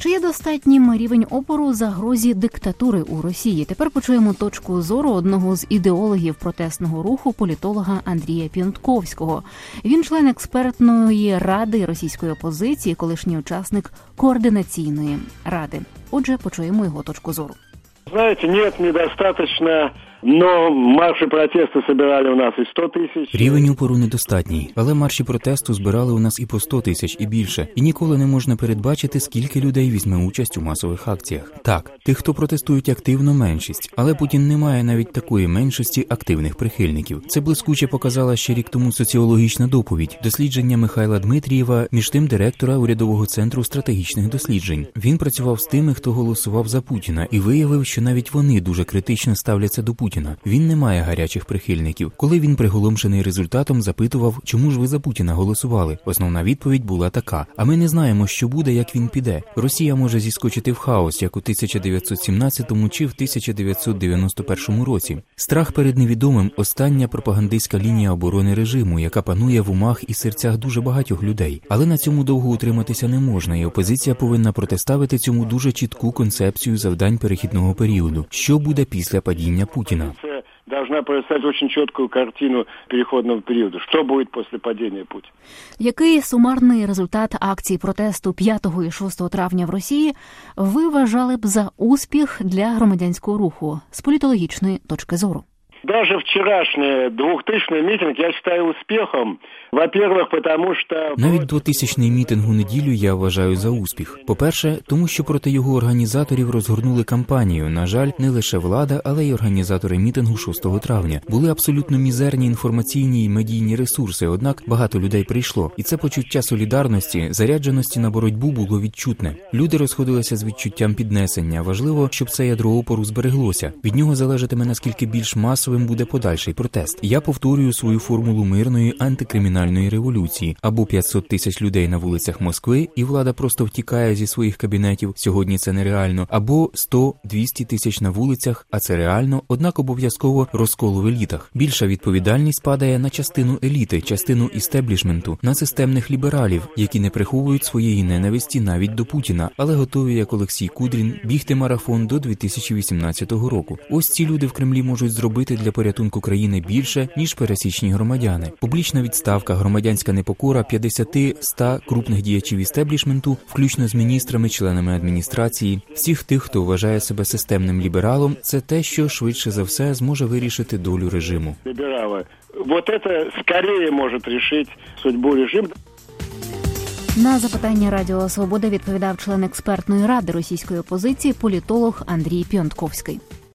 Чи є достатнім рівень опору загрозі диктатури у Росії? Тепер почуємо точку зору одного з ідеологів протестного руху, політолога Андрія Піонтковського. Він член експертної ради російської опозиції, колишній учасник координаційної ради. Отже, почуємо його точку зору. Знаете, нет, недостаточно, но марши протесту собирали у нас и 100 тисяч. Рівень опору недостатній, але марші протесту збирали у нас і по 100 тисяч, і більше. І ніколи не можна передбачити, скільки людей візьме участь у масових акціях. Так, тих, хто протестують активно, меншість. Але Путін не має навіть такої меншості активних прихильників. Це блискуче показала ще рік тому соціологічна доповідь, дослідження Михайла Дмитрієва, між тим директора урядового центру стратегічних досліджень. Він працював з тими, хто голосував за Путіна, і виявив, що навіть вони дуже критично ставляться до Путіна. Він не має гарячих прихильників. Коли він, приголомшений результатом, запитував, чому ж ви за Путіна голосували, основна відповідь була така: а ми не знаємо, що буде, як він піде. Росія може зіскочити в хаос, як у 1917 чи в 1991 році. Страх перед невідомим – остання пропагандистська лінія оборони режиму, яка панує в умах і серцях дуже багатьох людей. Але на цьому довго утриматися не можна, і опозиція повинна протиставити цьому дуже чітку концепцію завдань перехідного періоду. Що буде після падіння Путіна? Должна представить очень четкую картину переходного периода. Что будет после падения Путина? Який сумарний результат акцій протесту 5 і 6 травня в Росії ви вважали б за успіх для громадянського руху з політологічної точки зору? Даже вчерашний 2000-й митинг я считаю успехом. Во-первых, потому что... Навіть 2000-й мітинг у неділю я вважаю за успіх. По-перше, тому що проти його організаторів розгорнули кампанію. На жаль, не лише влада, але й організатори мітингу 6 травня. Були абсолютно мізерні інформаційні і медійні ресурси, однак багато людей прийшло. І це почуття солідарності, зарядженості на боротьбу було відчутне. Люди розходилися з відчуттям піднесення. Важливо, щоб це ядро опору збереглося. Від нього залежатиме, наскільки більш масовим буде подальший протест. Я повторюю свою формулу мирної антикримінальної революції. Або 500 тисяч людей на вулицях Москви, і влада просто втікає зі своїх кабінетів, сьогодні це нереально, або 100-200 тисяч на вулицях, а це реально, однак обов'язково розкол в елітах. Більша відповідальність падає на частину еліти, частину істеблішменту, на системних лібералів, які не приховують своєї ненависті навіть до Путіна, але готові, як Олексій Кудрін, бігти марафон до 2018 року. Ось ці люди в Кремлі можуть зробити для порятунку країни більше, ніж пересічні громадяни. Публічна відставка, громадянська непокора 50-100 крупних діячів істеблішменту, включно з міністрами, членами адміністрації, всіх тих, хто вважає себе системним лібералом, це те, що швидше за все зможе вирішити долю режиму. Ліберали. Вот це скоріше може вирішити судьбу режиму. На запитання Радіо Свобода відповідав член експертної ради російської опозиції, політолог Андрій Піонтковський.